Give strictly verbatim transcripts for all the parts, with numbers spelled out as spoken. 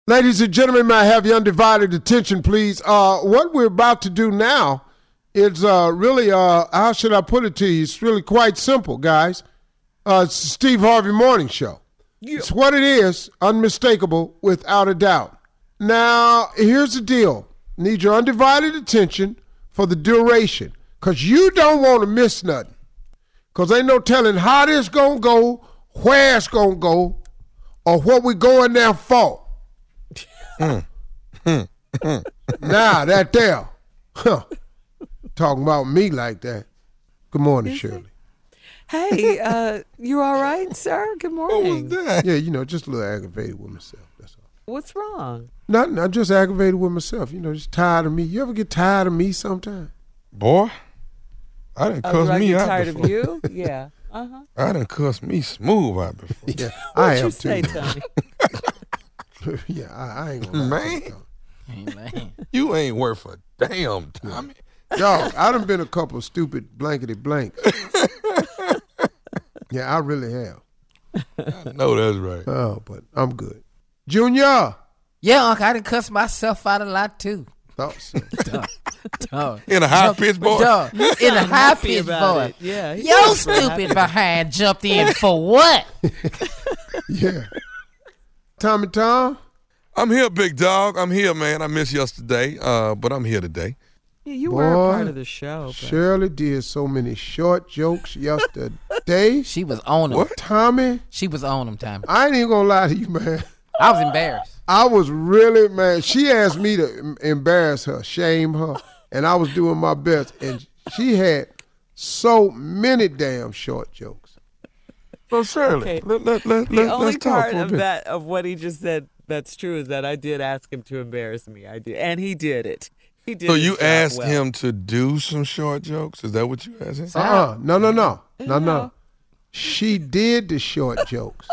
Ladies and gentlemen, may I have your undivided attention, please? Uh, what we're about to do now is uh, really, uh, how should I put it to you? It's really quite simple, guys. Uh, it's the Steve Harvey Morning Show. Yeah. It's what it is, unmistakable, without a doubt. Now, here's the deal. Need your undivided attention for the duration, because you don't want to miss nothing, because ain't no telling how this going to go, where it's going to go, or what we going there for. Mm. Mm. Mm. Now that there, huh. Talking about me like that. Good morning, Shirley. Hey, uh, you all right, sir? Good morning. What was that? Yeah, you know, just a little aggravated with myself. That's all. What's wrong? Nothing. I'm just aggravated with myself. You know, just tired of me. You ever get tired of me sometime? Boy, I didn't cuss oh, me I get out tired before. of you? Yeah. Uh huh. I didn't cuss me smooth out before. Yeah, What'd I you am say, too. Tony? Yeah, I, I ain't gonna lie Man. to you, Hey, man. You ain't worth a damn, Tommy. dog. I done been a couple of stupid blankety blanks. Yeah, I really have. I know that's right. Oh, but I'm good. Junior. Yeah, Uncle, I done cuss myself out a lot, too. Thought so. Dog. Dog. In a high pitched voice. Dog. In a high happy pitched about voice. it. Yeah. he Yo, was real happy. stupid behind jumped in for what? Yeah. Tommy Tom. I'm here, big dog. I'm here, man. I missed yesterday, uh, but I'm here today. Yeah, you were a Boy, part of the show. But... Shirley did so many short jokes yesterday. She was on him. What? Tommy, She was on him, Tommy. I ain't even gonna lie to you, man. I was embarrassed. I was really, man. She asked me to em- embarrass her, shame her, and I was doing my best. And she had so many damn short jokes. So, Shirley, Okay. let, let, let, The let, only let's talk part for a of bit. that of what he just said that's true is that I did ask him to embarrass me. I did, and he did it. He did. So his you job asked well. him to do some short jokes? Is that what you asked him? Uh-uh. No, no, no. No, No. no. She did the short jokes.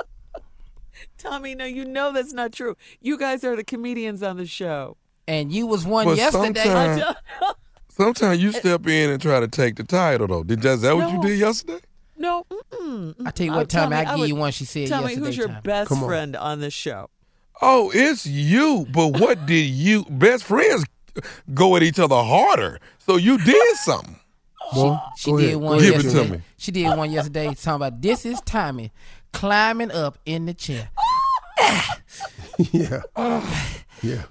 Tommy, no, you know that's not true. You guys are the comedians on the show. And you was one But yesterday. sometime- I don't know. Sometimes you step in and try to take the title, though. Did that, is that what you No. did yesterday? No. Mm-mm. I tell you Uh, what, Tommy, Tommy, I I give would- you one she said Tell me, yesterday, who's your Tommy. best Come on. friend on this show? Oh, it's you. But what did you, best friends go at each other harder. So you did something. Boy, She go did ahead. one Give it to yesterday. me. She did one yesterday talking about this is Tommy climbing up in the chair. Yeah. Yeah.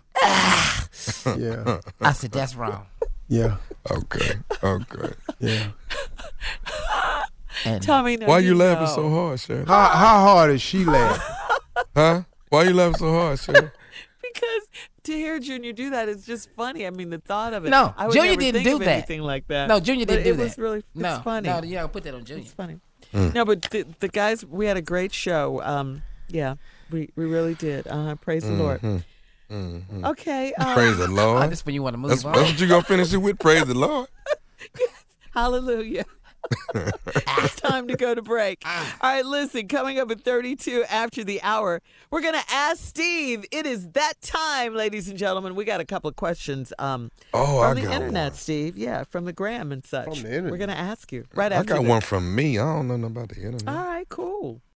Yeah. I said, that's wrong. Yeah. Okay. Okay. Yeah. And Tommy, no, Why you know. laughing so hard, Sharon? How how hard is she laughing? Huh? Why you laughing so hard, Sharon? Because to hear Junior do that is just funny. I mean, the thought of it. No, I would Junior never didn't think do of that. anything like that. No, Junior But didn't do it that. was really, it's no, funny. no, you gotta put that on Junior. It's funny. Mm. No, but the, the guys, we had a great show. Um, yeah, we we really did. Uh, praise the Lord. Mm-hmm. Okay. Um, Praise the Oh, Lord. this when you want to move That's, on. that's what you gonna finish it with. Praise the Lord. Hallelujah. It's time to go to break. All right, listen, coming up at thirty-two after the hour, we're going to ask Steve. It is that time, ladies and gentlemen. We got a couple of questions um, Oh, from I the got internet, one. Steve. Yeah, from the gram and such. From the internet. We're going to ask you right I after got this. one from me. I don't know nothing about the internet. All right, cool.